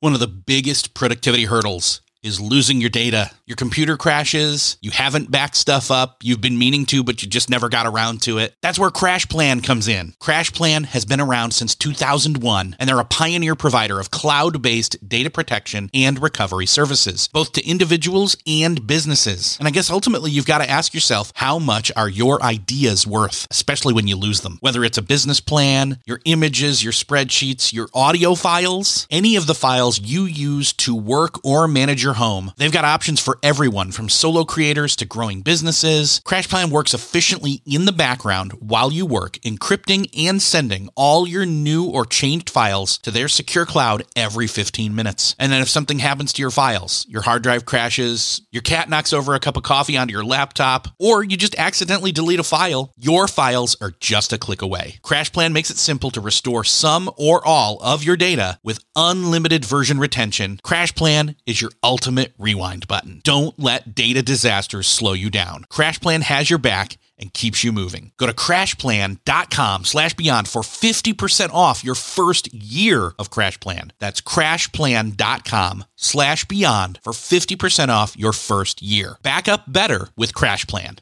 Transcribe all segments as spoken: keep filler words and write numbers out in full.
One of the biggest productivity hurdles is losing your data. Your computer crashes, you haven't backed stuff up, you've been meaning to, but you just never got around to it. That's where CrashPlan comes in. CrashPlan has been around since two thousand one, and they're a pioneer provider of cloud-based data protection and recovery services, both to individuals and businesses. And I guess ultimately you've got to ask yourself, how much are your ideas worth, especially when you lose them? Whether it's a business plan, your images, your spreadsheets, your audio files, any of the files you use to work or manage your home, they've got options for everyone from solo creators to growing businesses. CrashPlan works efficiently in the background while you work, encrypting and sending all your new or changed files to their secure cloud every fifteen minutes. And then if something happens to your files, your hard drive crashes, your cat knocks over a cup of coffee onto your laptop, or you just accidentally delete a file, your files are just a click away. CrashPlan makes it simple to restore some or all of your data with unlimited version retention. CrashPlan is your ultimate Ultimate rewind button. Don't let data disasters slow you down. CrashPlan has your back and keeps you moving. Go to crashplan.com slash beyond for fifty percent off your first year of CrashPlan. That's crashplan.com slash beyond for fifty percent off your first year. Back up better with CrashPlan.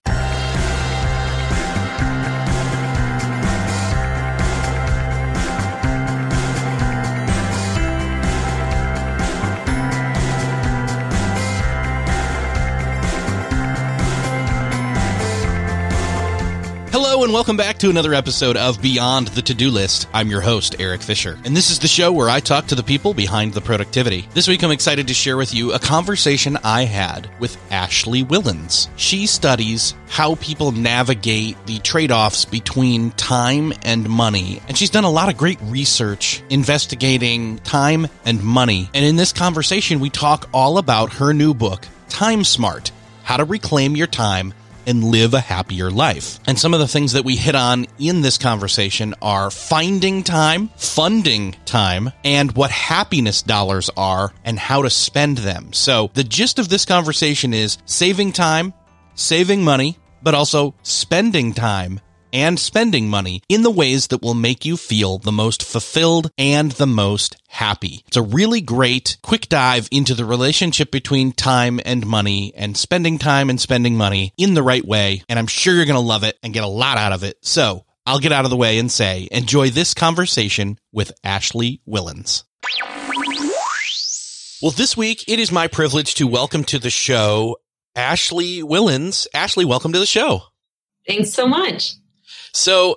Hello and welcome back to another episode of Beyond the To-Do List. I'm your host, Eric Fisher, and this is the show where I talk to the people behind the productivity. This week I'm excited to share with you a conversation I had with Ashley Whillans. She studies how people navigate the trade-offs between time and money, and she's done a lot of great research investigating time and money. And in this conversation, we talk all about her new book, Time Smart: How to Reclaim Your Time and Live a Happier Life. And some of the things that we hit on in this conversation are finding time, funding time, and what happiness dollars are and how to spend them. So the gist of this conversation is saving time, saving money, but also spending time and spending money in the ways that will make you feel the most fulfilled and the most happy. It's a really great quick dive into the relationship between time and money and spending time and spending money in the right way. And I'm sure you're going to love it and get a lot out of it. So I'll get out of the way and say, enjoy this conversation with Ashley Whillans. Well, this week, it is my privilege to welcome to the show Ashley Whillans. Ashley, welcome to the show. Thanks so much. So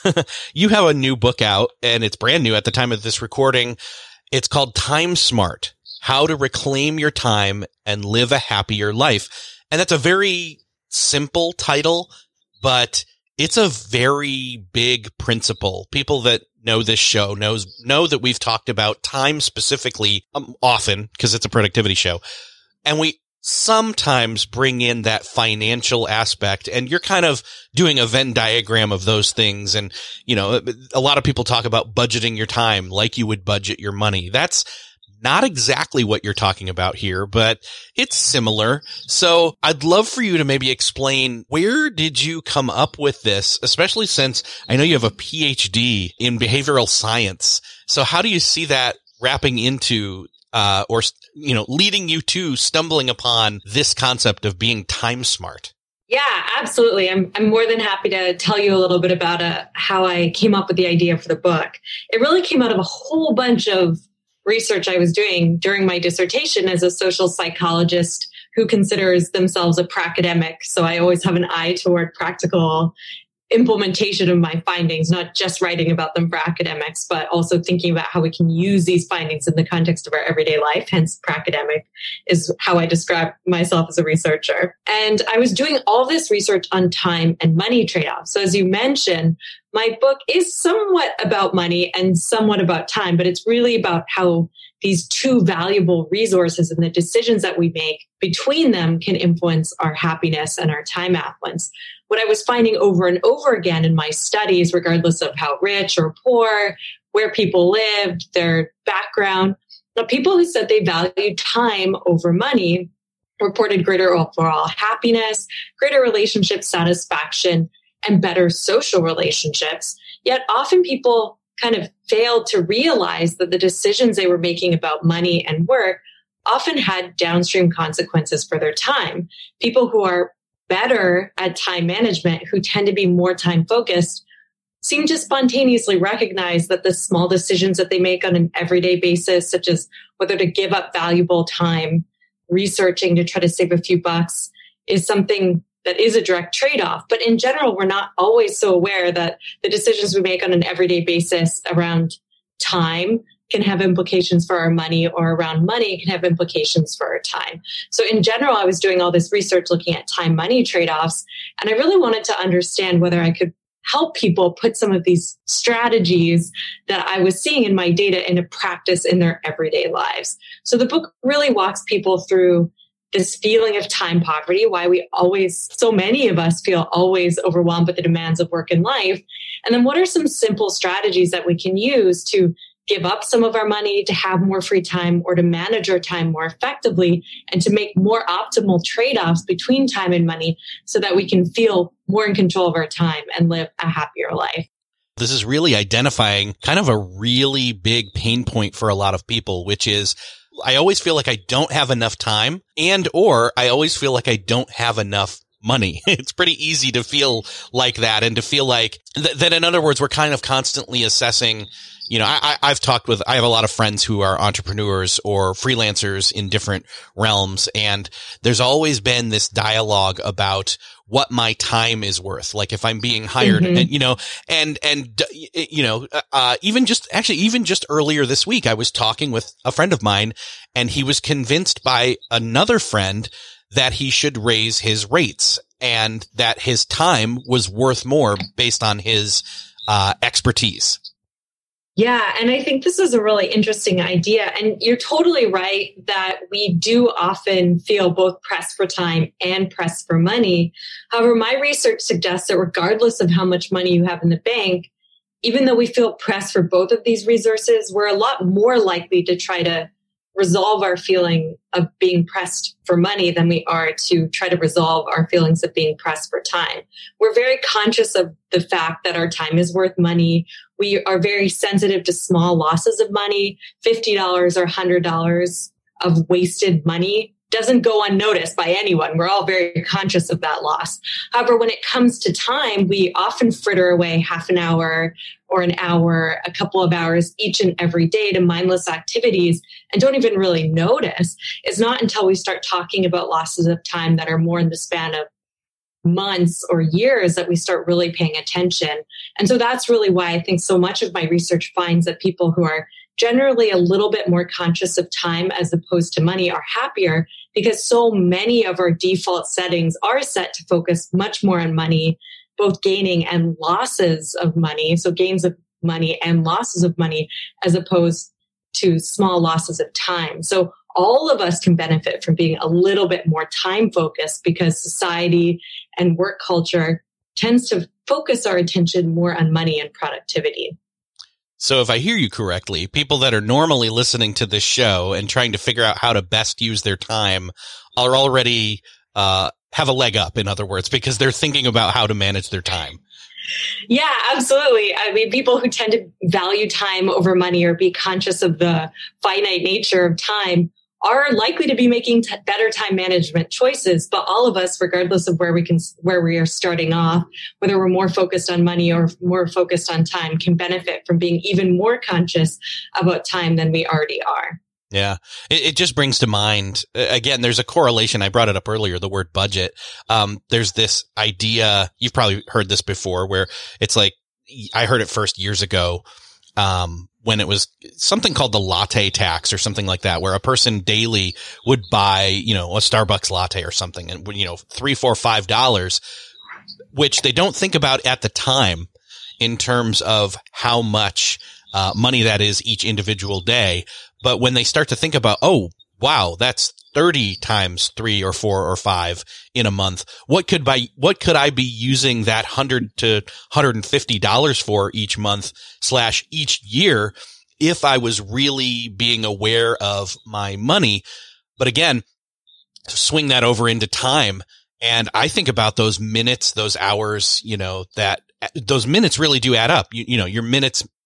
you have a new book out, and it's brand new at the time of this recording. It's called Time Smart: How to Reclaim Your Time and Live a Happier Life. And that's a very simple title, but it's a very big principle. People that know this show knows know that we've talked about time specifically um, often because it's a productivity show. And we sometimes bring in that financial aspect, and you're kind of doing a Venn diagram of those things. And, you know, a lot of people talk about budgeting your time like you would budget your money. That's not exactly what you're talking about here, but it's similar. So I'd love for you to maybe explain, where did you come up with this, especially since I know you have a P H D in behavioral science. So how do you see that wrapping into Uh, or, you know, leading you to stumbling upon this concept of being time smart? Yeah, absolutely. I'm I'm more than happy to tell you a little bit about uh, how I came up with the idea for the book. It really came out of a whole bunch of research I was doing during my dissertation as a social psychologist who considers themselves a pracademic. So I always have an eye toward practical implementation of my findings, not just writing about them for academics, but also thinking about how we can use these findings in the context of our everyday life. Hence, pracademic is how I describe myself as a researcher. And I was doing all this research on time and money trade-offs. So as you mentioned, my book is somewhat about money and somewhat about time, but it's really about how these two valuable resources and the decisions that we make between them can influence our happiness and our time affluence. What I was finding over and over again in my studies, regardless of how rich or poor, where people lived, their background, the people who said they valued time over money reported greater overall happiness, greater relationship satisfaction, and better social relationships. Yet often people kind of failed to realize that the decisions they were making about money and work often had downstream consequences for their time. People who are better at time management, who tend to be more time focused, seem to spontaneously recognize that the small decisions that they make on an everyday basis, such as whether to give up valuable time researching to try to save a few bucks, is something that is a direct trade-off. But in general, we're not always so aware that the decisions we make on an everyday basis around time can have implications for our money, or around money can have implications for our time. So in general, I was doing all this research looking at time-money trade-offs, and I really wanted to understand whether I could help people put some of these strategies that I was seeing in my data into practice in their everyday lives. So the book really walks people through this feeling of time poverty, why we always, so many of us feel always overwhelmed with the demands of work and life. And then what are some simple strategies that we can use to give up some of our money, to have more free time, or to manage our time more effectively, and to make more optimal trade-offs between time and money so that we can feel more in control of our time and live a happier life. This is really identifying kind of a really big pain point for a lot of people, which is I always feel like I don't have enough time, and or I always feel like I don't have enough money. It's pretty easy to feel like that, and to feel like th- that, in other words, we're kind of constantly assessing. You know, I, I've talked with, I have a lot of friends who are entrepreneurs or freelancers in different realms. And there's always been this dialogue about what my time is worth. Like if I'm being hired, mm-hmm. and, you know, and, and, you know, uh, even just, actually, even just earlier this week, I was talking with a friend of mine, and he was convinced by another friend that he should raise his rates and that his time was worth more based on his, uh, expertise. Yeah. And I think this is a really interesting idea. And you're totally right that we do often feel both pressed for time and pressed for money. However, my research suggests that regardless of how much money you have in the bank, even though we feel pressed for both of these resources, we're a lot more likely to try to resolve our feeling of being pressed for money than we are to try to resolve our feelings of being pressed for time. We're very conscious of the fact that our time is worth money. We are very sensitive to small losses of money. fifty dollars or one hundred dollars of wasted money doesn't go unnoticed by anyone. We're all very conscious of that loss. However, when it comes to time, we often fritter away half an hour or an hour, a couple of hours each and every day to mindless activities and don't even really notice. It's not until we start talking about losses of time that are more in the span of months or years that we start really paying attention. And so that's really why I think so much of my research finds that people who are generally a little bit more conscious of time as opposed to money are happier, because so many of our default settings are set to focus much more on money, both gaining and losses of money. So gains of money and losses of money, as opposed to small losses of time. So all of us can benefit from being a little bit more time focused, because society and work culture tends to focus our attention more on money and productivity. So if I hear you correctly, people that are normally listening to this show and trying to figure out how to best use their time are already uh, have a leg up, in other words, because they're thinking about how to manage their time. Yeah, absolutely. I mean, people who tend to value time over money or be conscious of the finite nature of time are likely to be making t- better time management choices. But all of us, regardless of where we can, where we are starting off, whether we're more focused on money or more focused on time, can benefit from being even more conscious about time than we already are. Yeah. It, it just brings to mind, again, there's a correlation. I brought it up earlier, the word budget. Um, there's this idea, you've probably heard this before, where it's like, I heard it first years ago, um, when it was something called the latte tax or something like that, where a person daily would buy, you know, a Starbucks latte or something, and, you know, three, four, five dollars, which they don't think about at the time in terms of how much uh, money that is each individual day. But when they start to think about, oh, wow, that's thirty times three or four or five in a month. What could by, what could I be using that one hundred to one hundred fifty dollars for each month slash each year if I was really being aware of my money? But again, swing that over into time. And I think about those minutes, those hours, you know, that those minutes really do add up. You, you know, your minutes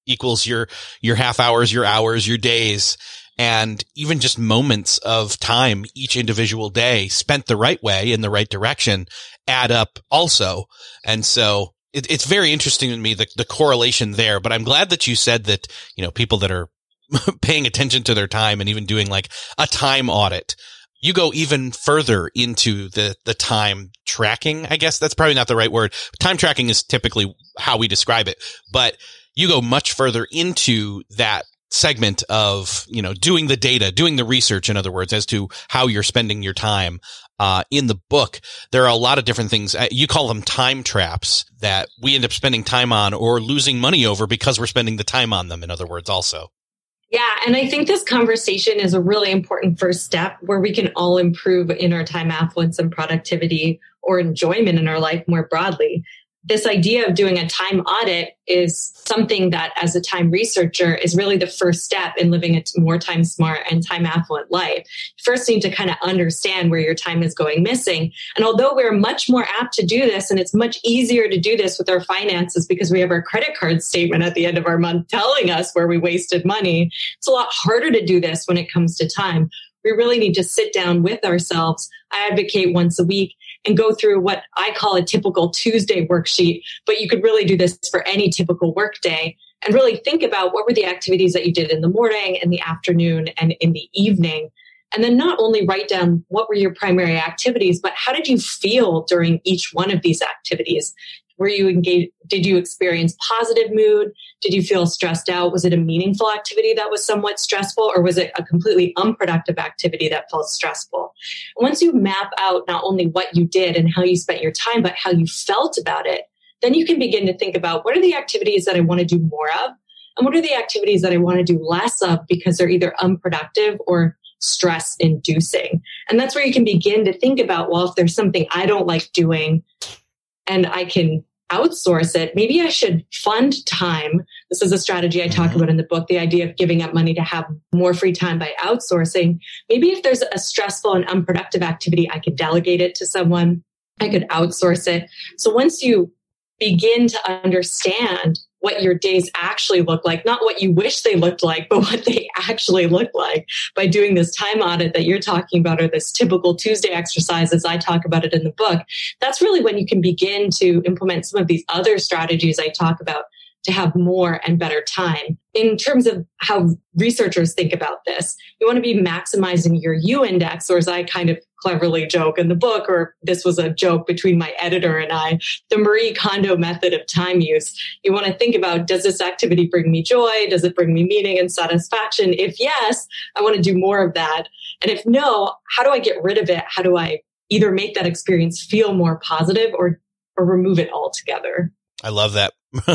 equals your, your half hours, your hours, your days, and even just moments of time each individual day spent the right way in the right direction add up also. And so it, it's very interesting to me, the, the correlation there, but I'm glad that you said that, you know, people that are paying attention to their time and even doing like a time audit, you go even further into the, the time tracking. I guess that's probably not the right word. Time tracking is typically how we describe it, but you go much further into that segment of, you know, doing the data, doing the research, in other words, as to how you're spending your time. Uh, in the book, there are a lot of different things. Uh, you call them time traps that we end up spending time on or losing money over because we're spending the time on them, in other words, also. Yeah. And I think this conversation is a really important first step where we can all improve in our time affluence and productivity or enjoyment in our life more broadly. This idea of doing a time audit is something that, as a time researcher, is really the first step in living a more time smart and time affluent life. You first need to kind of understand where your time is going missing. And although we're much more apt to do this, and it's much easier to do this with our finances because we have our credit card statement at the end of our month telling us where we wasted money, it's a lot harder to do this when it comes to time. We really need to sit down with ourselves. I advocate once a week and go through what I call a typical Tuesday worksheet, but you could really do this for any typical workday and really think about what were the activities that you did in the morning, in the afternoon, and in the evening. And then not only write down what were your primary activities, but how did you feel during each one of these activities? Were you engaged? Did you experience positive mood? Did you feel stressed out? Was it a meaningful activity that was somewhat stressful, or was it a completely unproductive activity that felt stressful? Once you map out not only what you did and how you spent your time, but how you felt about it, then you can begin to think about what are the activities that I want to do more of? And what are the activities that I want to do less of because they're either unproductive or stress inducing? And that's where you can begin to think about, well, if there's something I don't like doing and I can outsource it, maybe I should fund time. This is a strategy I talk about in the book, the idea of giving up money to have more free time by outsourcing. Maybe if there's a stressful and unproductive activity, I could delegate it to someone. I could outsource it. So once you begin to understand what your days actually look like, not what you wish they looked like, but what they actually look like by doing this time audit that you're talking about, or this typical Tuesday exercise as I talk about it in the book, that's really when you can begin to implement some of these other strategies I talk about to have more and better time. In terms of how researchers think about this, you want to be maximizing your U index, or as I kind of cleverly joke in the book, or this was a joke between my editor and I, the Marie Kondo method of time use. You want to think about, does this activity bring me joy? Does it bring me meaning and satisfaction? If yes, I want to do more of that. And if no, how do I get rid of it? How do I either make that experience feel more positive or, or remove it altogether? I love that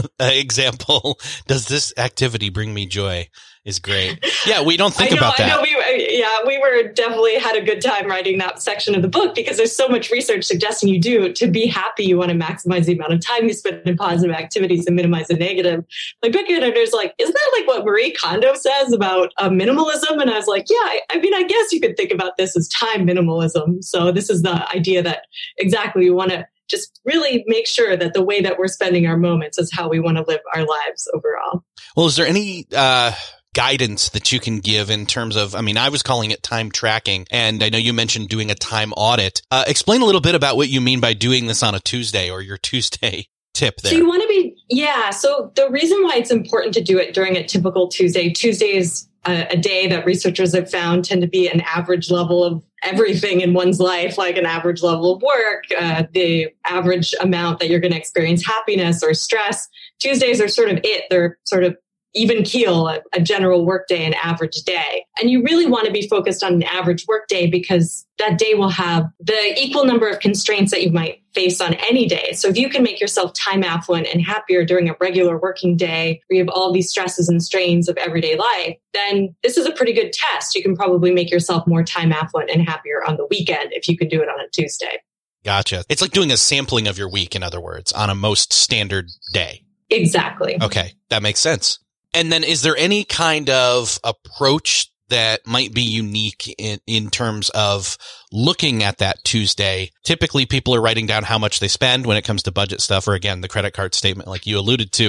example. Does this activity bring me joy? Is great. Yeah, we don't think I know, about that. I know we were, yeah, we were definitely had a good time writing that section of the book because there's so much research suggesting you do to be happy. You want to maximize the amount of time you spend in positive activities and minimize the negative. My book editor's like, isn't that like what Marie Kondo says about uh, minimalism? And I was like, yeah, I, I mean, I guess you could think about this as time minimalism. So this is the idea that exactly we want to just really make sure that the way that we're spending our moments is how we want to live our lives overall. Well, is there any uh, guidance that you can give in terms of, I mean, I was calling it time tracking, and I know you mentioned doing a time audit. Uh, explain a little bit about what you mean by doing this on a Tuesday, or your Tuesday tip there. So you want to be, yeah. So the reason why it's important to do it during a typical Tuesday, Tuesday is a, a day that researchers have found tend to be an average level of everything in one's life, like an average level of work, uh, the average amount that you're going to experience happiness or stress. Tuesdays are sort of it. They're sort of even keel, a, a general work day, an average day. And you really want to be focused on an average work day because that day will have the equal number of constraints that you might face on any day. So if you can make yourself time affluent and happier during a regular working day where you have all these stresses and strains of everyday life, then this is a pretty good test. You can probably make yourself more time affluent and happier on the weekend if you can do it on a Tuesday. Gotcha. It's like doing a sampling of your week, in other words, on a most standard day. Exactly. Okay. That makes sense. And then is there any kind of approach that might be unique in, in terms of looking at that Tuesday? Typically, people are writing down how much they spend when it comes to budget stuff, or again, the credit card statement like you alluded to.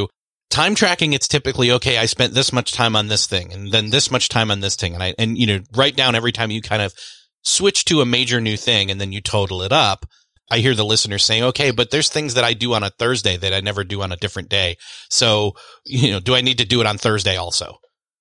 time tracking, it's typically, okay, I spent this much time on this thing and then this much time on this thing. And I, and, you know, write down every time you kind of switch to a major new thing and then you total it up. I hear the listeners saying, okay, but there's things that I do on a Thursday that I never do on a different day. So, you know, do I need to do it on Thursday also?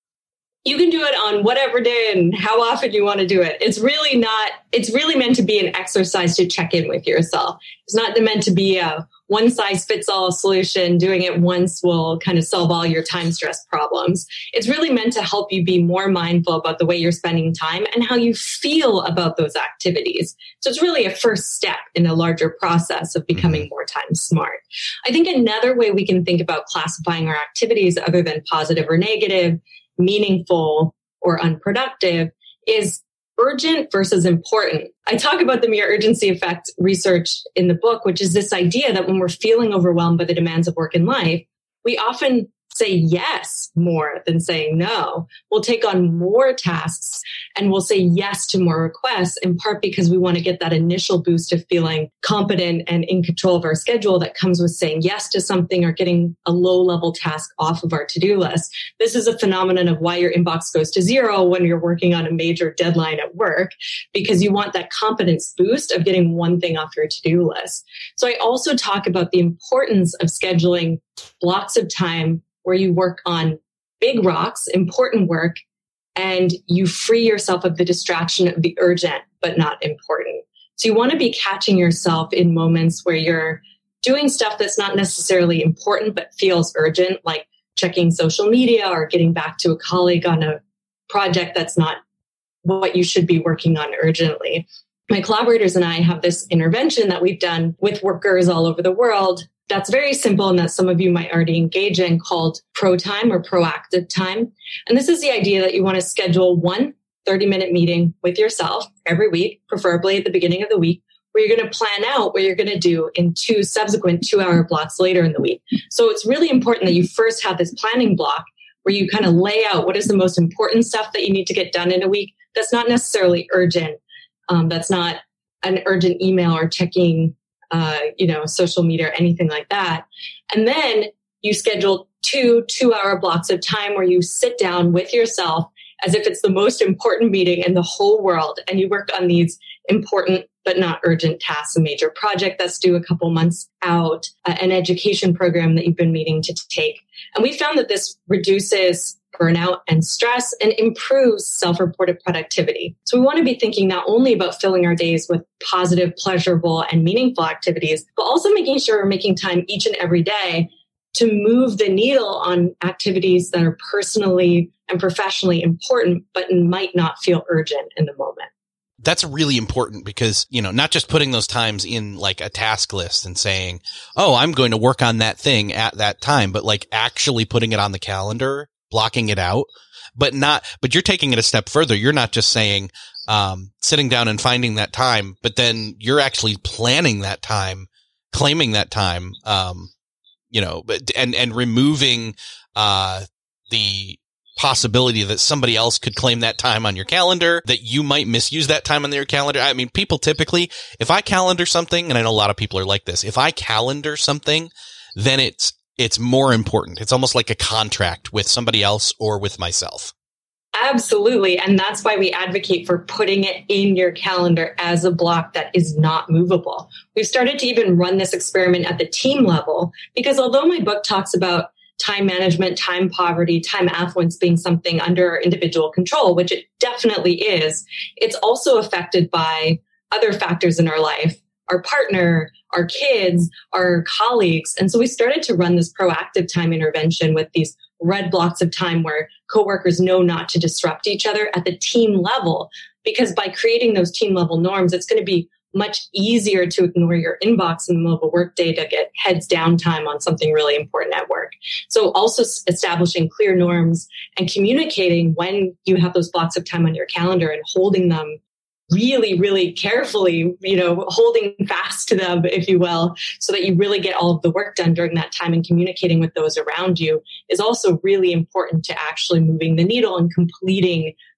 You can do it on whatever day and how often you want to do it. It's really not, it's really meant to be an exercise to check in with yourself. It's not meant to be a one size fits all solution. Doing it once will kind of solve all your time stress problems. It's really meant to help you be more mindful about the way you're spending time and how you feel about those activities. So it's really a first step in a larger process of becoming more time smart. I think another way we can think about classifying our activities other than positive or negative, meaningful or unproductive, is urgent versus important. I talk about the mere urgency effect research in the book, which is this idea that when we're feeling overwhelmed by the demands of work and life, we often say yes more than saying no. We'll take on more tasks and we'll say yes to more requests, in part because we want to get that initial boost of feeling competent and in control of our schedule that comes with saying yes to something or getting a low-level task off of our to-do list. This is a phenomenon of why your inbox goes to zero when you're working on a major deadline at work, because you want that competence boost of getting one thing off your to-do list. So I also talk about the importance of scheduling blocks of time where you work on big rocks, important work, and you free yourself of the distraction of the urgent but not important. So you want to be catching yourself in moments where you're doing stuff that's not necessarily important but feels urgent, like checking social media or getting back to a colleague on a project that's not what you should be working on urgently. My collaborators and I have this intervention that we've done with workers all over the world that's very simple and that some of you might already engage in, called pro time or proactive time. And this is the idea that you want to schedule one thirty-minute meeting with yourself every week, preferably at the beginning of the week, where you're going to plan out what you're going to do in two subsequent two-hour blocks later in the week. So it's really important that you first have this planning block where you kind of lay out what is the most important stuff that you need to get done in a week that's not necessarily urgent. Um, that's not an urgent email or checking Uh, you know, social media or anything like that. And then you schedule two two-hour blocks of time where you sit down with yourself as if it's the most important meeting in the whole world. And you work on these important but not urgent tasks, a major project that's due a couple months out, uh, an education program that you've been meaning to take. And we found that this reduces burnout and stress and improves self-reported productivity. So we want to be thinking not only about filling our days with positive, pleasurable, and meaningful activities, but also making sure we're making time each and every day to move the needle on activities that are personally and professionally important, but might not feel urgent in the moment. That's really important because, you know, not just putting those times in like a task list and saying, oh, I'm going to work on that thing at that time, but like actually putting it on the calendar, blocking it out, but not, but you're taking it a step further. You're not just saying, um, sitting down and finding that time, but then you're actually planning that time, claiming that time, um, you know, but, and, and removing, uh, the possibility that somebody else could claim that time on your calendar, that you might misuse that time on your calendar. I mean, people typically, if I calendar something, and I know a lot of people are like this, if I calendar something, then it's, it's more important. It's almost like a contract with somebody else or with myself. Absolutely. And that's why we advocate for putting it in your calendar as a block that is not movable. We've started to even run this experiment at the team level, because although my book talks about time management, time poverty, time affluence being something under our individual control, which it definitely is, it's also affected by other factors in our life, our partner, our kids, our colleagues. And so we started to run this proactive time intervention with these red blocks of time where coworkers know not to disrupt each other at the team level, because by creating those team level norms, it's going to be much easier to ignore your inbox in the middle of a workday to get heads down time on something really important at work. So also establishing clear norms and communicating when you have those blocks of time on your calendar and holding them really, really carefully, you know, holding fast to them, if you will, so that you really get all of the work done during that time, and communicating with those around you is also really important to actually moving the needle and completing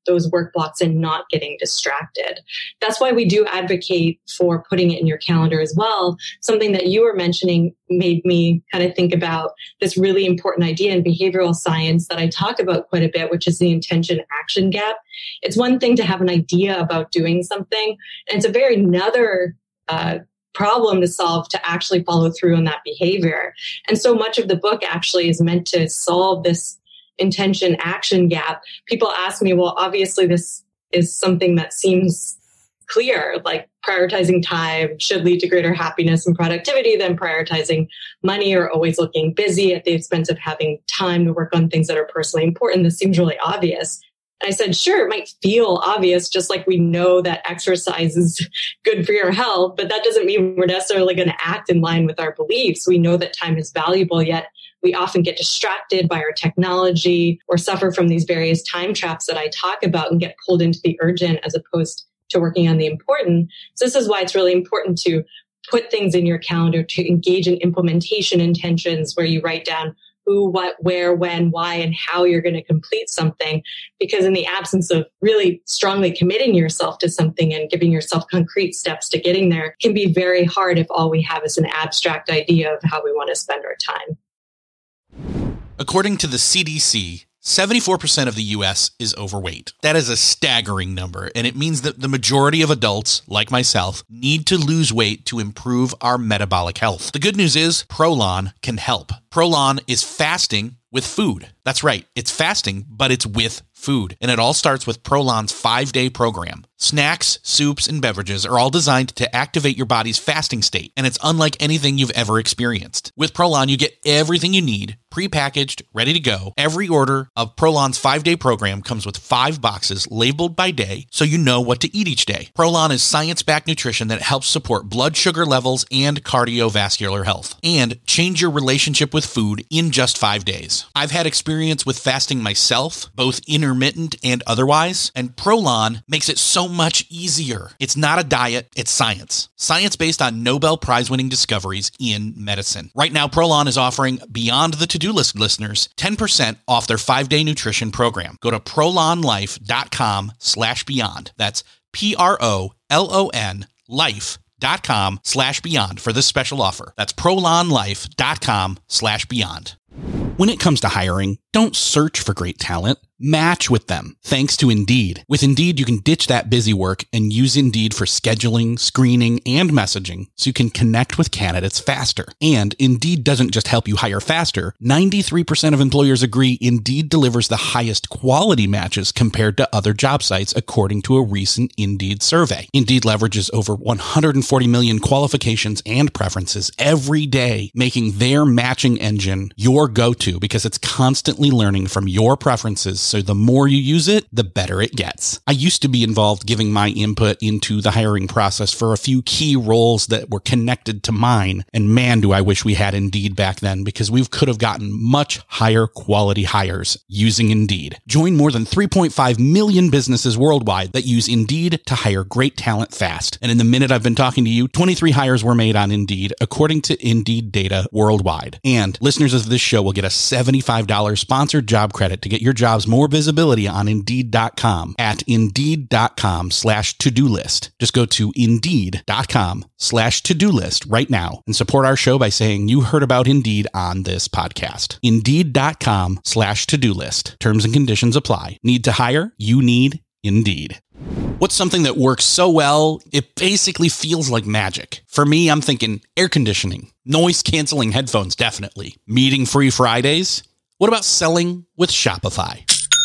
those work blocks and not getting distracted. That's why we do advocate for putting it in your calendar as well. Something that you were mentioning made me kind of think about this really important idea in behavioral science that I talk about quite a bit, which is the intention action gap. It's one thing to have an idea about doing something, and it's a very another uh, problem to solve to actually follow through on that behavior. And so much of the book actually is meant to solve this intention action gap. People ask me, well, obviously this is something that seems clear, like prioritizing time should lead to greater happiness and productivity than prioritizing money or always looking busy at the expense of having time to work on things that are personally important. This seems really obvious. And I said, sure, it might feel obvious, just like we know that exercise is good for your health, but that doesn't mean we're necessarily going to act in line with our beliefs. We know that time is valuable, yet we often get distracted by our technology or suffer from these various time traps that I talk about and get pulled into the urgent as opposed to working on the important. So this is why it's really important to put things in your calendar, to engage in implementation intentions where you write down who, what, where, when, why, and how you're going to complete something. Because in the absence of really strongly committing yourself to something and giving yourself concrete steps to getting there, it can be very hard if all we have is an abstract idea of how we want to spend our time. According to the C D C, seventy-four percent of the U S is overweight. That is a staggering number, and it means that the majority of adults, like myself, need to lose weight to improve our metabolic health. The good news is Prolon can help. Prolon is fasting with food. That's right, it's fasting, but it's with food. And it all starts with Prolon's five-day program. Snacks, soups, and beverages are all designed to activate your body's fasting state, and it's unlike anything you've ever experienced. With Prolon, you get everything you need, prepackaged, ready to go. Every order of Prolon's five-day program comes with five boxes labeled by day, so you know what to eat each day. Prolon is science-backed nutrition that helps support blood sugar levels and cardiovascular health, and change your relationship with food in just five days. I've had experience with fasting myself, both intermittent and otherwise, and Prolon makes it so much easier. It's not a diet, it's science. Science based on Nobel Prize-winning discoveries in medicine. Right now, Prolon is offering Beyond the To-Do List listeners ten percent off their five-day nutrition program. Go to prolonlife.com slash beyond. That's P-R-O-L-O-N life.com slash beyond for this special offer. That's prolonlife.com slash beyond. When it comes to hiring, don't search for great talent. Match with them, thanks to Indeed. With Indeed, you can ditch that busy work and use Indeed for scheduling, screening, and messaging so you can connect with candidates faster. And Indeed doesn't just help you hire faster. ninety-three percent of employers agree Indeed delivers the highest quality matches compared to other job sites, according to a recent Indeed survey. Indeed leverages over one hundred forty million qualifications and preferences every day, making their matching engine your go-to because it's constantly learning from your preferences. So the more you use it, the better it gets. I used to be involved giving my input into the hiring process for a few key roles that were connected to mine. And man, do I wish we had Indeed back then, because we could have gotten much higher quality hires using Indeed. Join more than three point five million businesses worldwide that use Indeed to hire great talent fast. And in the minute I've been talking to you, twenty-three hires were made on Indeed, according to Indeed data worldwide. And listeners of this show will get a seventy-five dollars sponsored job credit to get your jobs more More visibility on Indeed dot com at Indeed.com slash to-do list. Just go to Indeed.com slash to-do list right now and support our show by saying you heard about Indeed on this podcast. Indeed.com slash to-do list. Terms and conditions apply. Need to hire? You need Indeed. What's something that works so well, it basically feels like magic? For me, I'm thinking air conditioning, noise canceling headphones, definitely. Meeting-free Fridays? What about selling with Shopify?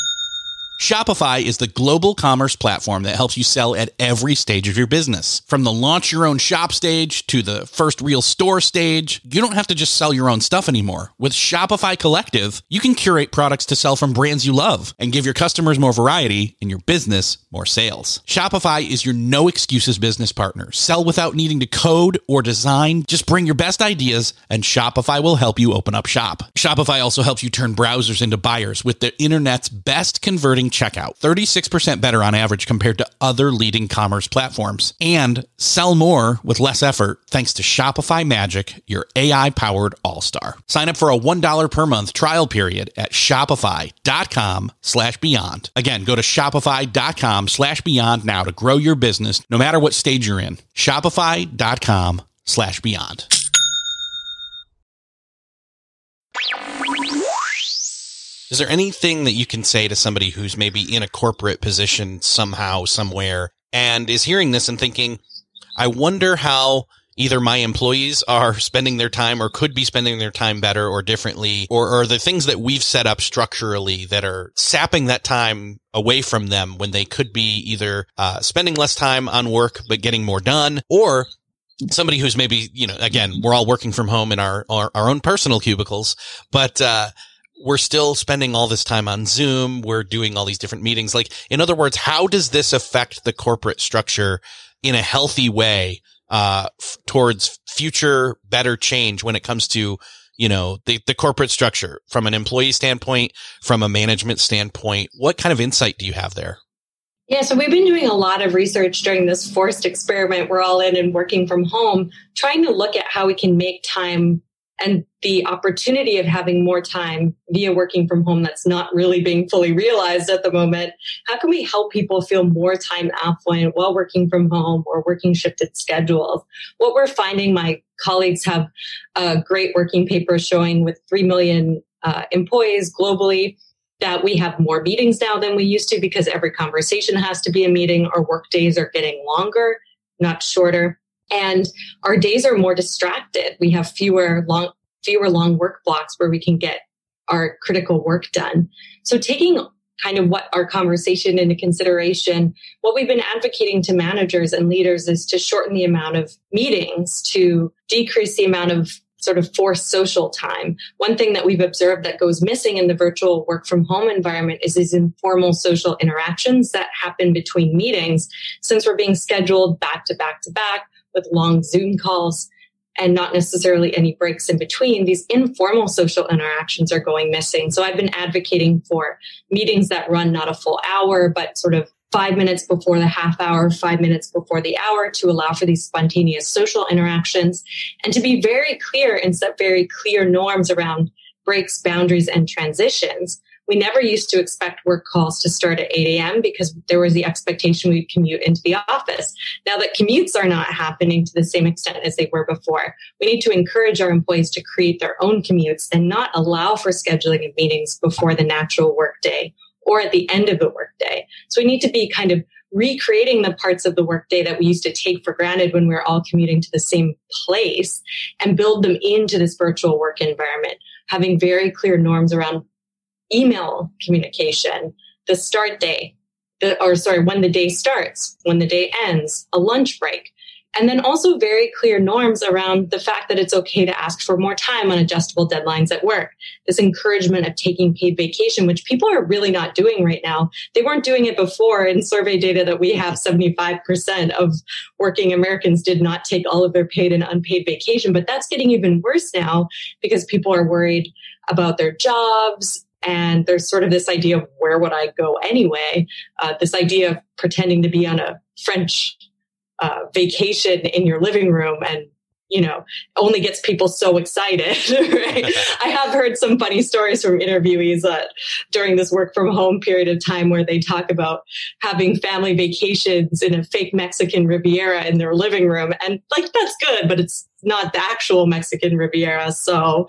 Shopify is the global commerce platform that helps you sell at every stage of your business. From the launch your own shop stage to the first real store stage, you don't have to just sell your own stuff anymore. With Shopify Collective, you can curate products to sell from brands you love and give your customers more variety and your business more sales. Shopify is your no excuses business partner. Sell without needing to code or design. Just bring your best ideas and Shopify will help you open up shop. Shopify also helps you turn browsers into buyers with the internet's best converting checkout, thirty-six percent better on average compared to other leading commerce platforms, and sell more with less effort thanks to Shopify Magic, your A I-powered all-star. Sign up for a one dollar per month trial period at shopify.com slash beyond. Again, go to shopify.com slash beyond now to grow your business no matter what stage you're in. Shopify.com slash beyond. Is there anything that you can say to somebody who's maybe in a corporate position somehow, somewhere, and is hearing this and thinking, I wonder how either my employees are spending their time or could be spending their time better or differently, or are the things that we've set up structurally that are sapping that time away from them when they could be either uh, spending less time on work but getting more done, or somebody who's maybe, you know, again, we're all working from home in our, our, our own personal cubicles, but uh we're still spending all this time on Zoom. We're doing all these different meetings. Like, in other words, how does this affect the corporate structure in a healthy way, uh, f- towards future better change when it comes to, you know, the, the corporate structure from an employee standpoint, from a management standpoint? What kind of insight do you have there? Yeah, so we've been doing a lot of research during this forced experiment we're all in and working from home, trying to look at how we can make time and the opportunity of having more time via working from home that's not really being fully realized at the moment. How can we help people feel more time affluent while working from home or working shifted schedules? What we're finding, my colleagues have a great working paper showing with three million uh, employees globally that we have more meetings now than we used to because every conversation has to be a meeting. Our work days are getting longer, not shorter. And our days are more distracted. We have fewer long, fewer long work blocks where we can get our critical work done. So taking kind of what our conversation into consideration, what we've been advocating to managers and leaders is to shorten the amount of meetings, to decrease the amount of sort of forced social time. One thing that we've observed that goes missing in the virtual work from home environment is these informal social interactions that happen between meetings, since we're being scheduled back to back to back with long Zoom calls and not necessarily any breaks in between. These informal social interactions are going missing. So I've been advocating for meetings that run not a full hour, but sort of five minutes before the half hour, five minutes before the hour, to allow for these spontaneous social interactions and to be very clear and set very clear norms around breaks, boundaries, and transitions. We never used to expect work calls to start at eight a.m. because there was the expectation we'd commute into the office. Now that commutes are not happening to the same extent as they were before, we need to encourage our employees to create their own commutes and not allow for scheduling of meetings before the natural workday or at the end of the workday. So we need to be kind of recreating the parts of the workday that we used to take for granted when we were all commuting to the same place and build them into this virtual work environment, having very clear norms around email communication, the start day, the, or sorry, when the day starts, when the day ends, a lunch break. And then also very clear norms around the fact that it's okay to ask for more time on adjustable deadlines at work. This encouragement of taking paid vacation, which people are really not doing right now. They weren't doing it before. In survey data that we have, seventy-five percent of working Americans did not take all of their paid and unpaid vacation. But that's getting even worse now because people are worried about their jobs. And there's sort of this idea of where would I go anyway? Uh, this idea of pretending to be on a French uh, vacation in your living room and, you know, only gets people so excited, right? I have heard some funny stories from interviewees uh, during this work from home period of time where they talk about having family vacations in a fake Mexican Riviera in their living room. And like, that's good, but it's not the actual Mexican Riviera. So,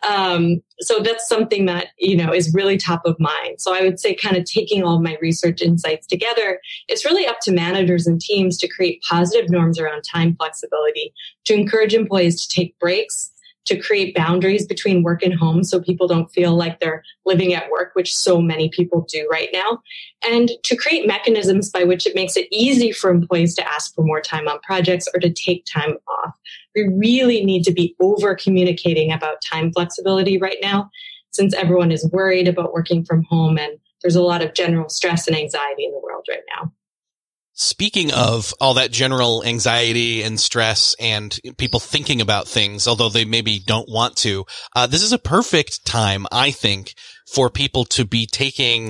um, so that's something that, you know, is really top of mind. So I would say kind of taking all my research insights together, it's really up to managers and teams to create positive norms around time flexibility, to encourage employees to take breaks, to create boundaries between work and home so people don't feel like they're living at work, which so many people do right now, and to create mechanisms by which it makes it easy for employees to ask for more time on projects or to take time off. We really need to be over communicating about time flexibility right now, since everyone is worried about working from home and there's a lot of general stress and anxiety in the world right now. Speaking of all that general anxiety and stress and people thinking about things, although they maybe don't want to, uh, this is a perfect time, I think, for people to be taking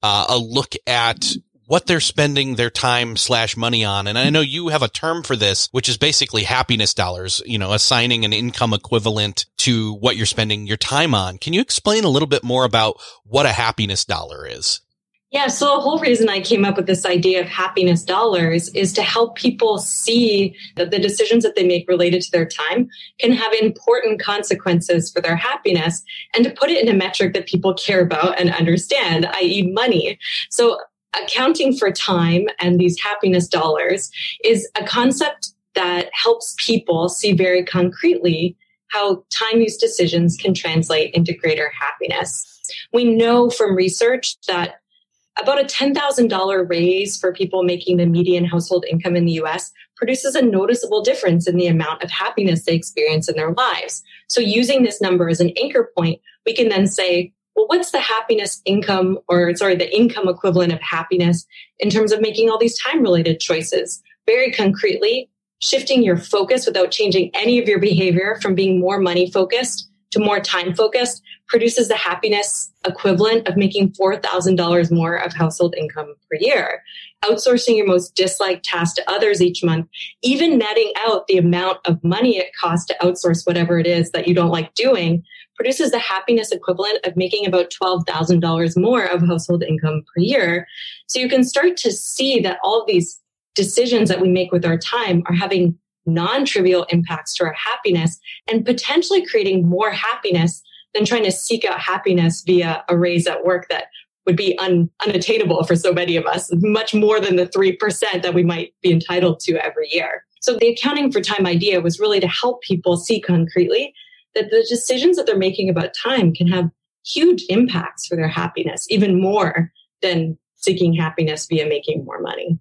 uh, a look at what they're spending their time slash money on. And I know you have a term for this, which is basically happiness dollars, you know, assigning an income equivalent to what you're spending your time on. Can you explain a little bit more about what a happiness dollar is? Yeah, so the whole reason I came up with this idea of happiness dollars is to help people see that the decisions that they make related to their time can have important consequences for their happiness, and to put it in a metric that people care about and understand, that is money. So accounting for time and these happiness dollars is a concept that helps people see very concretely how time use decisions can translate into greater happiness. We know from research that about a ten thousand dollars raise for people making the median household income in the U S produces a noticeable difference in the amount of happiness they experience in their lives. So using this number as an anchor point, we can then say, well, what's the happiness income, or sorry, the income equivalent of happiness in terms of making all these time-related choices? Very concretely, shifting your focus without changing any of your behavior from being more money-focused to more time-focused produces the happiness equivalent of making four thousand dollars more of household income per year. Outsourcing your most disliked task to others each month, even netting out the amount of money it costs to outsource whatever it is that you don't like doing, produces the happiness equivalent of making about twelve thousand dollars more of household income per year. So you can start to see that all of these decisions that we make with our time are having non-trivial impacts to our happiness and potentially creating more happiness than trying to seek out happiness via a raise at work that would be un, unattainable for so many of us, much more than the three percent that we might be entitled to every year. So the accounting for time idea was really to help people see concretely that the decisions that they're making about time can have huge impacts for their happiness, even more than seeking happiness via making more money.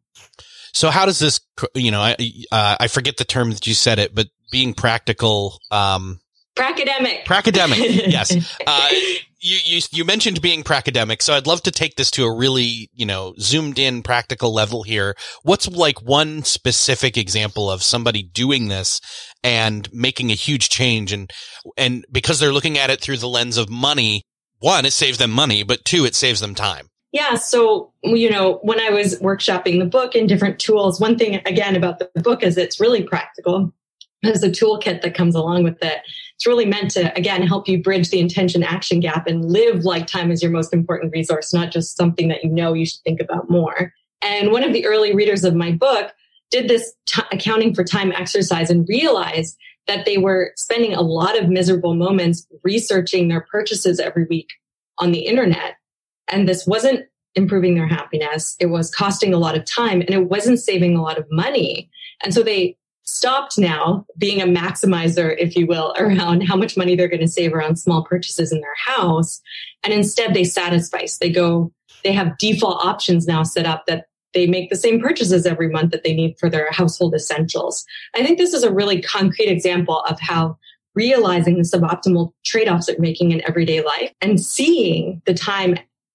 So how does this, you know, I, uh, I forget the term that you said it, but being practical, um, Pracademic. Pracademic. Yes. Uh, you, you, you mentioned being pracademic. So I'd love to take this to a really, you know, zoomed in practical level here. What's like one specific example of somebody doing this and making a huge change? And, and because they're looking at it through the lens of money, one, it saves them money, but two, it saves them time. Yeah. So, you know, when I was workshopping the book and different tools, one thing again about the book is it's really practical. There's a toolkit that comes along with it. It's really meant to, again, help you bridge the intention action gap and live like time is your most important resource, not just something that you know you should think about more. And one of the early readers of my book did this t- accounting for time exercise and realized that they were spending a lot of miserable moments researching their purchases every week on the internet. And this wasn't improving their happiness. It was costing a lot of time and it wasn't saving a lot of money. And so they stopped now being a maximizer, if you will, around how much money they're going to save around small purchases in their house. And instead they satisfice. They go, they have default options now set up that they make the same purchases every month that they need for their household essentials. I think this is a really concrete example of how realizing the suboptimal trade-offs that you're making in everyday life and seeing the time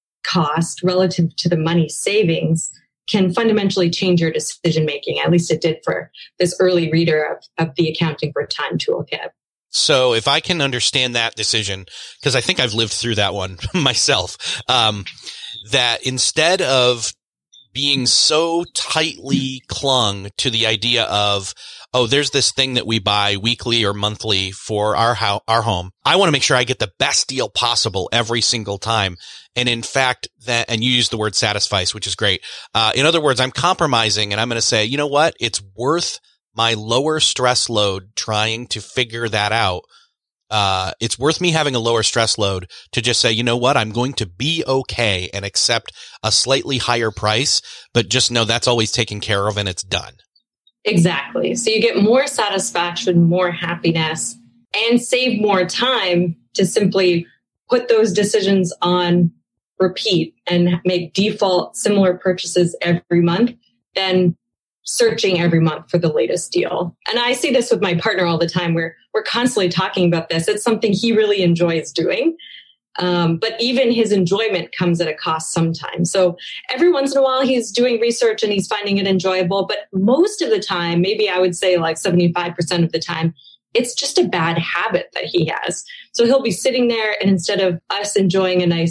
cost relative to the money savings can fundamentally change your decision making. At least it did for this early reader of, of the Accounting for Time toolkit. So if I can understand that decision, because I think I've lived through that one myself, um, that instead of being so tightly clung to the idea of, oh, there's this thing that we buy weekly or monthly for our ho- our home, I want to make sure I get the best deal possible every single time. And in fact, that, and you use the word satisfice, which is great. Uh, in other words, I'm compromising and I'm going to say, you know what? It's worth my lower stress load trying to figure that out. Uh, it's worth me having a lower stress load to just say, you know what? I'm going to be okay and accept a slightly higher price, but just know that's always taken care of and it's done. Exactly. So you get more satisfaction, more happiness, and save more time to simply put those decisions on repeat and make default similar purchases every month than searching every month for the latest deal. And I see this with my partner all the time. We're, we're constantly talking about this. It's something he really enjoys doing. Um, but even his enjoyment comes at a cost sometimes. So every once in a while he's doing research and he's finding it enjoyable. But most of the time, maybe I would say like seventy-five percent of the time, it's just a bad habit that he has. So he'll be sitting there and instead of us enjoying a nice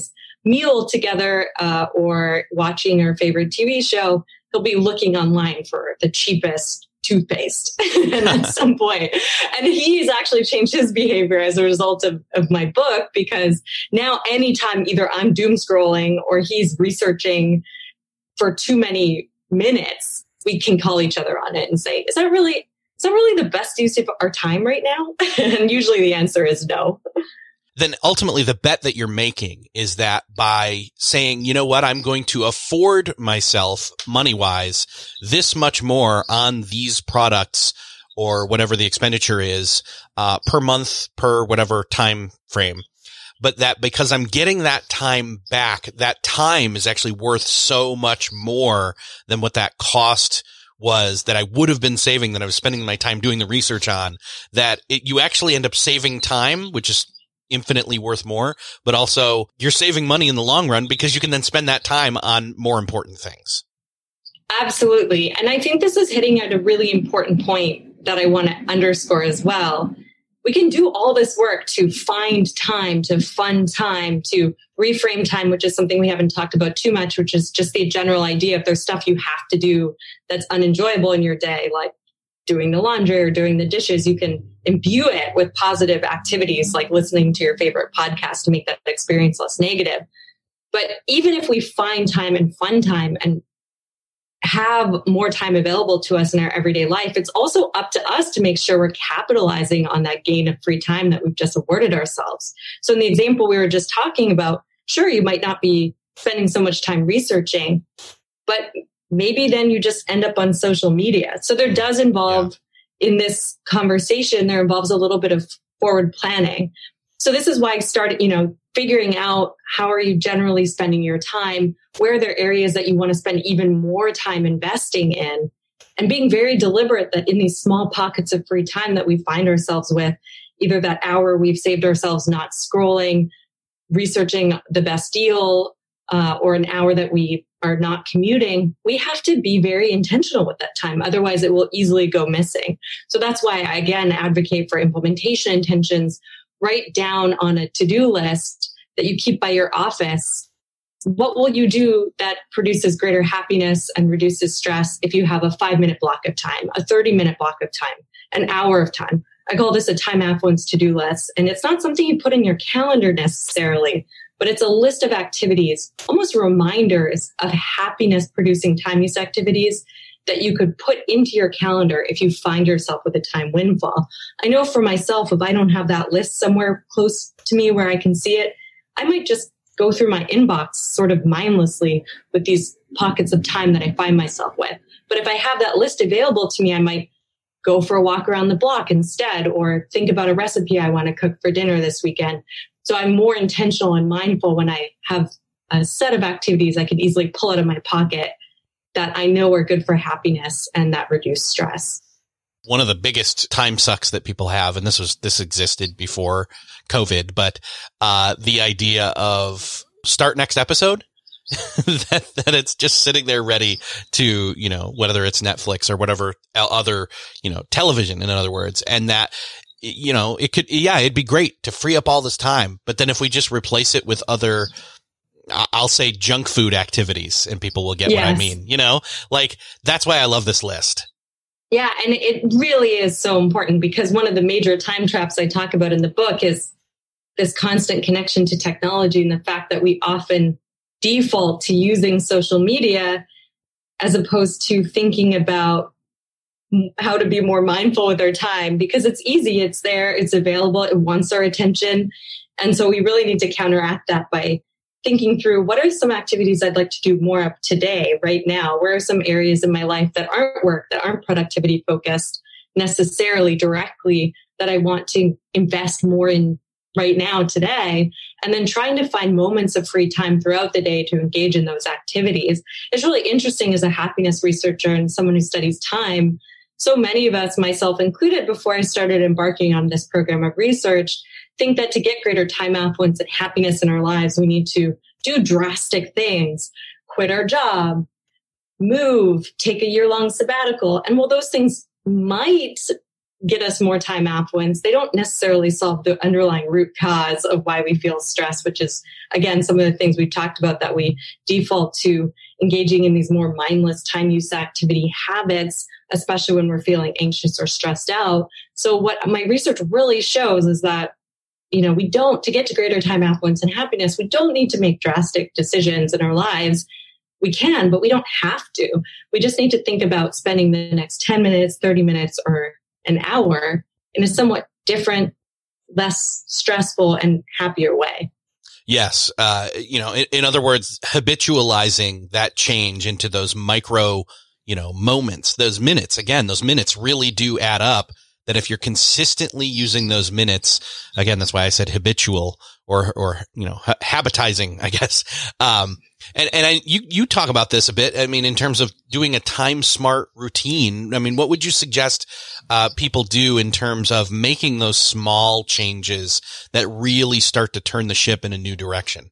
meal together uh, or watching our favorite T V show, he'll be looking online for the cheapest toothpaste and at some point. And he's actually changed his behavior as a result of, of my book, because now anytime either I'm doom scrolling or he's researching for too many minutes, we can call each other on it and say, is that really, is that really the best use of our time right now? And usually the answer is no. Then ultimately the bet that you're making is that by saying, you know what, I'm going to afford myself money-wise this much more on these products or whatever the expenditure is uh, per month, per whatever time frame. But that because I'm getting that time back, that time is actually worth so much more than what that cost was that I would have been saving, that I was spending my time doing the research on, that it, you actually end up saving time, which is infinitely worth more, but also you're saving money in the long run because you can then spend that time on more important things. Absolutely. And I think this is hitting at a really important point that I want to underscore as well. We can do all this work to find time, to fund time, to reframe time, which is something we haven't talked about too much, which is just the general idea if there's stuff you have to do that's unenjoyable in your day, like doing the laundry or doing the dishes, you can imbue it with positive activities like listening to your favorite podcast to make that experience less negative. But even if we find time and fun time and have more time available to us in our everyday life, it's also up to us to make sure we're capitalizing on that gain of free time that we've just awarded ourselves. So in the example we were just talking about, sure, you might not be spending so much time researching, but maybe then you just end up on social media. So there does involve, yeah. in this conversation, there involves a little bit of forward planning. So this is why I started, you know, figuring out how are you generally spending your time? Where are there areas that you want to spend even more time investing in? And being very deliberate that in these small pockets of free time that we find ourselves with, either that hour we've saved ourselves not scrolling, researching the best deal, uh, or an hour that we are not commuting, we have to be very intentional with that time. Otherwise, it will easily go missing. So that's why I, again, advocate for implementation intentions. Write down on a to-do list that you keep by your office. What will you do that produces greater happiness and reduces stress if you have a five-minute block of time, a thirty-minute block of time, an hour of time? I call this a time affluence to-do list. And it's not something you put in your calendar necessarily, but it's a list of activities, almost reminders of happiness-producing time use activities that you could put into your calendar if you find yourself with a time windfall. I know for myself, if I don't have that list somewhere close to me where I can see it, I might just go through my inbox sort of mindlessly with these pockets of time that I find myself with. But if I have that list available to me, I might go for a walk around the block instead, or think about a recipe I want to cook for dinner this weekend. So I'm more intentional and mindful when I have a set of activities I could easily pull out of my pocket that I know are good for happiness and that reduce stress. One of the biggest time sucks that people have, and this was, this existed before COVID, but, uh, the idea of start next episode, that, that it's just sitting there ready to, you know, whether it's Netflix or whatever other, you know, television, in other words, and that, you know, it could, yeah, it'd be great to free up all this time. But then if we just replace it with other, I'll say junk food activities, and people will get yes. what I mean, you know, like that's why I love this list. Yeah. And it really is so important, because one of the major time traps I talk about in the book is this constant connection to technology and the fact that we often default to using social media as opposed to thinking about how to be more mindful with our time, because it's easy, it's there, it's available, it wants our attention. And so we really need to counteract that by thinking through what are some activities I'd like to do more of today, right now? Where are some areas in my life that aren't work, that aren't productivity focused necessarily directly, that I want to invest more in right now today? And then trying to find moments of free time throughout the day to engage in those activities. It's really interesting as a happiness researcher and someone who studies time. So many of us, myself included, before I started embarking on this program of research, think that to get greater time affluence and happiness in our lives, we need to do drastic things, quit our job, move, take a year-long sabbatical. And while those things might get us more time affluence. They don't necessarily solve the underlying root cause of why we feel stressed, which is, again, some of the things we've talked about, that we default to engaging in these more mindless time use activity habits, especially when we're feeling anxious or stressed out. So what my research really shows is that, you know, we don't, to get to greater time affluence and happiness, we don't need to make drastic decisions in our lives. We can, but we don't have to. We just need to think about spending the next ten minutes, thirty minutes, or an hour in a somewhat different, less stressful and happier way. Yes. Uh, you know, in, in other words, habitualizing that change into those micro, you know, moments, those minutes. Again, those minutes really do add up. That if you're consistently using those minutes, again, that's why I said habitual or, or, you know, ha- habitizing, I guess. Um, and, and I, you, you talk about this a bit. I mean, in terms of doing a time smart routine, I mean, what would you suggest, uh, people do in terms of making those small changes that really start to turn the ship in a new direction?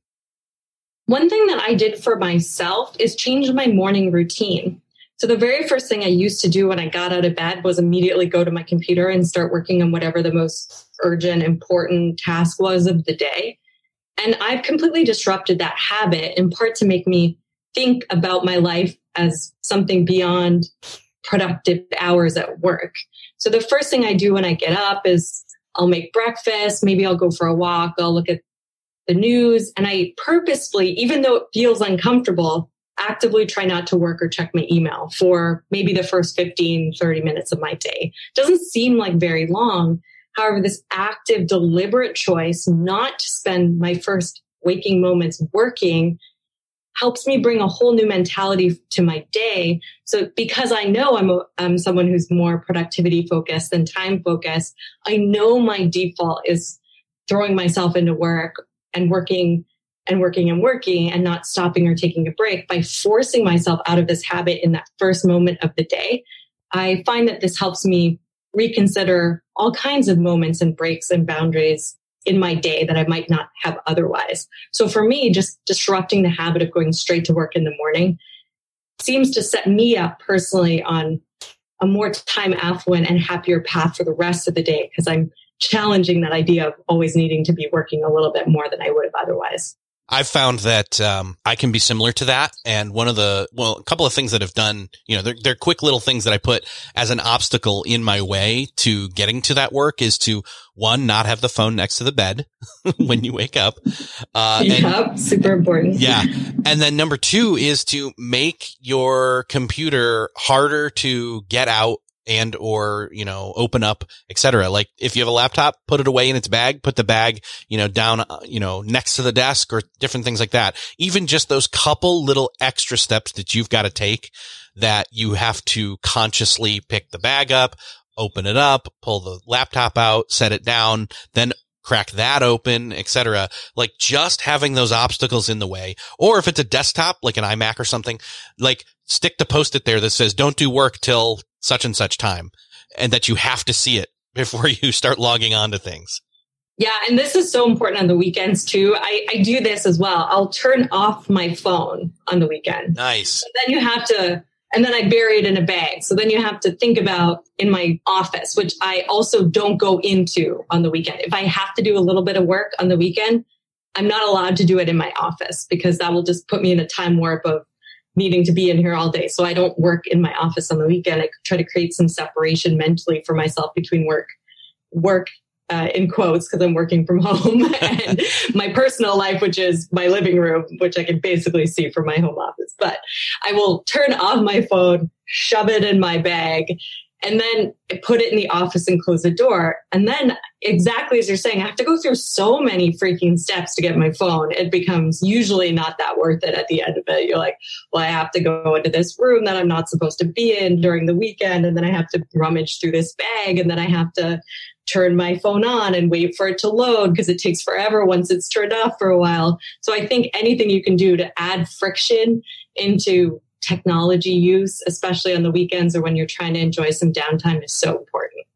One thing that I did for myself is change my morning routine. So the very first thing I used to do when I got out of bed was immediately go to my computer and start working on whatever the most urgent, important task was of the day. And I've completely disrupted that habit, in part to make me think about my life as something beyond productive hours at work. So the first thing I do when I get up is I'll make breakfast. Maybe I'll go for a walk. I'll look at the news. And I purposefully, even though it feels uncomfortable, actively try not to work or check my email for maybe the first fifteen, thirty minutes of my day. Doesn't seem like very long. However, this active, deliberate choice not to spend my first waking moments working helps me bring a whole new mentality to my day. So because I know I'm, a, I'm someone who's more productivity focused than time focused, I know my default is throwing myself into work and working and working and working and not stopping or taking a break. By forcing myself out of this habit in that first moment of the day, I find that this helps me reconsider all kinds of moments and breaks and boundaries in my day that I might not have otherwise. So for me, just disrupting the habit of going straight to work in the morning seems to set me up personally on a more time affluent and happier path for the rest of the day, because I'm challenging that idea of always needing to be working a little bit more than I would have otherwise. I've found that um, I can be similar to that. And one of the, well, a couple of things that I've done, you know, they're, they're quick little things that I put as an obstacle in my way to getting to that work is to, one, not have the phone next to the bed when you wake up. Uh, yeah, and, super important. Yeah. And then number two is to make your computer harder to get out and or, you know, open up, et cetera. Like if you have a laptop, put it away in its bag, put the bag, you know, down, you know, next to the desk or different things like that. Even just those couple little extra steps that you've got to take, that you have to consciously pick the bag up, open it up, pull the laptop out, set it down, then crack that open, et cetera. Like just having those obstacles in the way. Or if it's a desktop, like an iMac or something, like stick the post-it there that says, don't do work till such and such time, and that you have to see it before you start logging on to things. Yeah. And this is so important on the weekends too. I, I do this as well. I'll turn off my phone on the weekend. Nice. And then you have to, and then I bury it in a bag. So then you have to think about in my office, which I also don't go into on the weekend. If I have to do a little bit of work on the weekend, I'm not allowed to do it in my office, because that will just put me in a time warp of needing to be in here all day. So I don't work in my office on the weekend. I try to create some separation mentally for myself between work, work uh, in quotes, because I'm working from home, and my personal life, which is my living room, which I can basically see from my home office. But I will turn off my phone, shove it in my bag, and then put it in the office and close the door. And then exactly as you're saying, I have to go through so many freaking steps to get my phone. It becomes usually not that worth it at the end of it. You're like, well, I have to go into this room that I'm not supposed to be in during the weekend. And then I have to rummage through this bag. And then I have to turn my phone on and wait for it to load, because it takes forever once it's turned off for a while. So I think anything you can do to add friction into technology use, especially on the weekends or when you're trying to enjoy some downtime, is so important.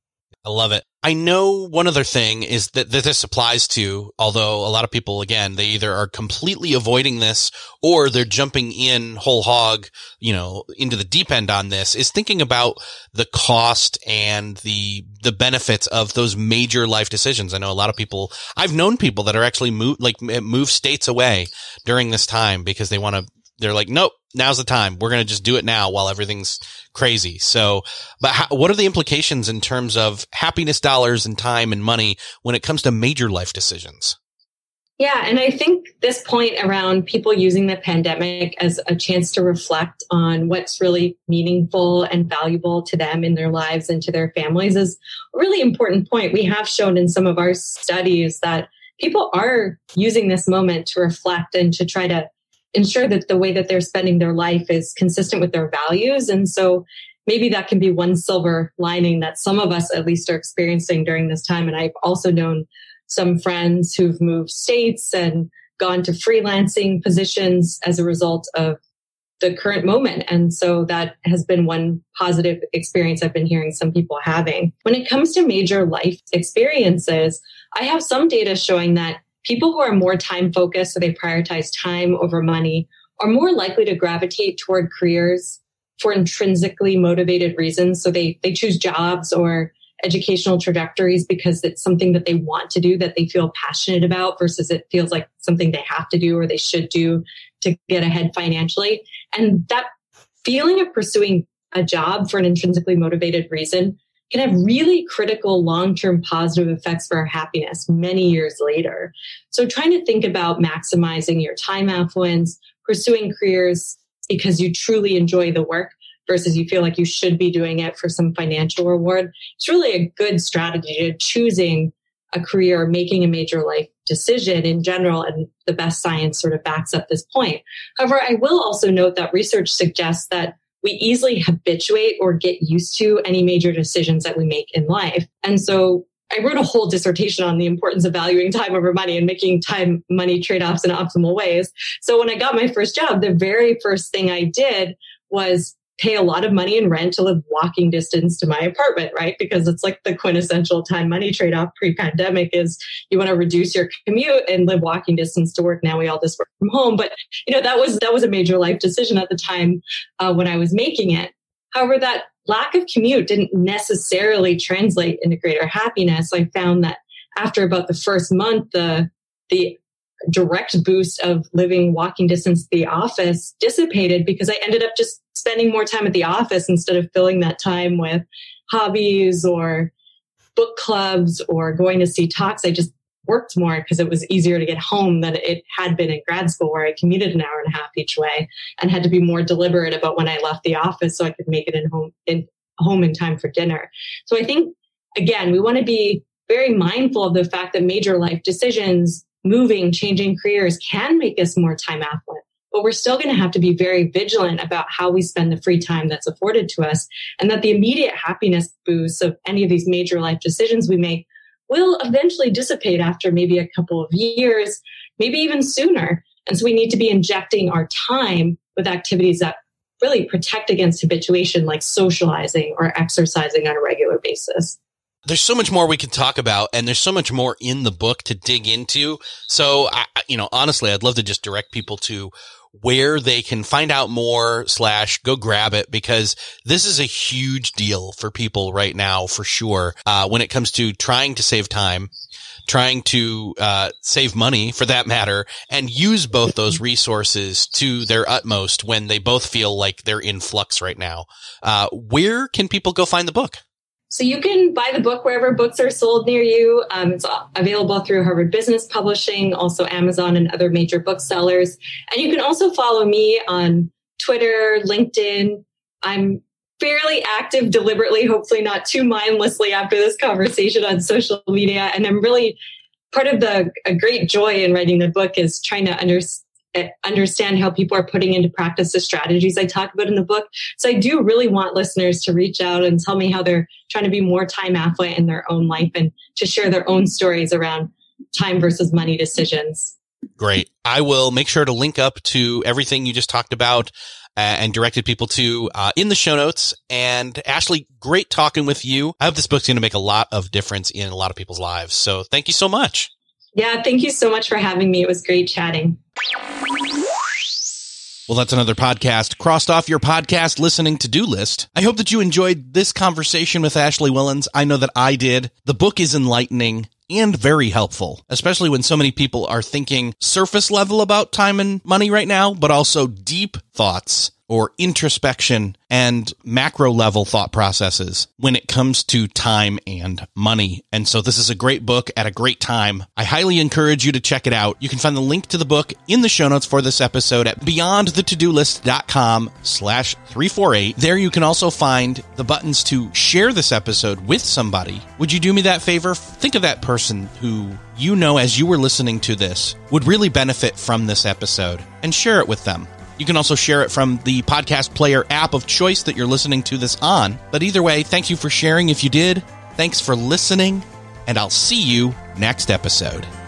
I love it. I know one other thing is that, that this applies to, although a lot of people, again, they either are completely avoiding this or they're jumping in whole hog, you know, into the deep end on this, is thinking about the cost and the, the benefits of those major life decisions. I know a lot of people, I've known people that are actually move, like move states away during this time because they want to, they're like, nope, now's the time. We're going to just do it now while everything's crazy. So, but how, what are the implications in terms of happiness dollars and time and money when it comes to major life decisions? Yeah. And I think this point around people using the pandemic as a chance to reflect on what's really meaningful and valuable to them in their lives and to their families is a really important point. We have shown in some of our studies that people are using this moment to reflect and to try to ensure that the way that they're spending their life is consistent with their values. And so maybe that can be one silver lining that some of us at least are experiencing during this time. And I've also known some friends who've moved states and gone to freelancing positions as a result of the current moment. And so that has been one positive experience I've been hearing some people having. When it comes to major life experiences, I have some data showing that people who are more time focused, so they prioritize time over money, are more likely to gravitate toward careers for intrinsically motivated reasons. So they, they choose jobs or educational trajectories because it's something that they want to do, that they feel passionate about, versus it feels like something they have to do or they should do to get ahead financially. And that feeling of pursuing a job for an intrinsically motivated reason can have really critical long-term positive effects for our happiness many years later. So trying to think about maximizing your time affluence, pursuing careers because you truly enjoy the work versus you feel like you should be doing it for some financial reward, it's really a good strategy to choosing a career, making a major life decision in general. And the best science sort of backs up this point. However, I will also note that research suggests that we easily habituate or get used to any major decisions that we make in life. And so I wrote a whole dissertation on the importance of valuing time over money and making time money trade-offs in optimal ways. So when I got my first job, the very first thing I did was pay a lot of money in rent to live walking distance to my apartment, right? Because it's like the quintessential time money trade-off pre-pandemic is you want to reduce your commute and live walking distance to work. Now we all just work from home. But, you know, that was, that was a major life decision at the time uh, when I was making it. However, that lack of commute didn't necessarily translate into greater happiness. I found that after about the first month, the, the direct boost of living walking distance to the office dissipated because I ended up just spending more time at the office instead of filling that time with hobbies or book clubs or going to see talks. I just worked more because it was easier to get home than it had been in grad school, where I commuted an hour and a half each way and had to be more deliberate about when I left the office so I could make it in home in home in time for dinner. So I think, again, we want to be very mindful of the fact that major life decisions, moving, changing careers, can make us more time affluent. But we're still going to have to be very vigilant about how we spend the free time that's afforded to us, and that the immediate happiness boost of any of these major life decisions we make will eventually dissipate after maybe a couple of years, maybe even sooner. And so we need to be injecting our time with activities that really protect against habituation, like socializing or exercising on a regular basis. There's so much more we can talk about, and there's so much more in the book to dig into. So, I, you know, honestly, I'd love to just direct people to where they can find out more slash go grab it, because this is a huge deal for people right now, for sure. Uh, when it comes to trying to save time, trying to, uh, save money for that matter, and use both those resources to their utmost when they both feel like they're in flux right now. Uh, where can people go find the book? So you can buy the book wherever books are sold near you. Um, it's available through Harvard Business Publishing, also Amazon and other major booksellers. And you can also follow me on Twitter, LinkedIn. I'm fairly active deliberately, hopefully not too mindlessly after this conversation, on social media. And I'm really, part of the a great joy in writing the book is trying to understand understand how people are putting into practice the strategies I talk about in the book. So I do really want listeners to reach out and tell me how they're trying to be more time affluent in their own life and to share their own stories around time versus money decisions. Great. I will make sure to link up to everything you just talked about and directed people to uh, in the show notes. And Ashley, great talking with you. I hope this book's going to make a lot of difference in a lot of people's lives. So thank you so much. Yeah, thank you so much for having me. It was great chatting. Well, that's another podcast crossed off your podcast listening to-do list. I hope that you enjoyed this conversation with Ashley Whillans. I know that I did. The book is enlightening and very helpful, especially when so many people are thinking surface level about time and money right now, but also deep thoughts or introspection and macro level thought processes when it comes to time and money. And so this is a great book at a great time. I highly encourage you to check it out. You can find the link to the book in the show notes for this episode at beyondthetodolist.com slash 348. There you can also find the buttons to share this episode with somebody. Would you do me that favor? Think of that person who you know as you were listening to this would really benefit from this episode and share it with them. You can also share it from the podcast player app of choice that you're listening to this on. But either way, thank you for sharing if you did. Thanks for listening, and I'll see you next episode.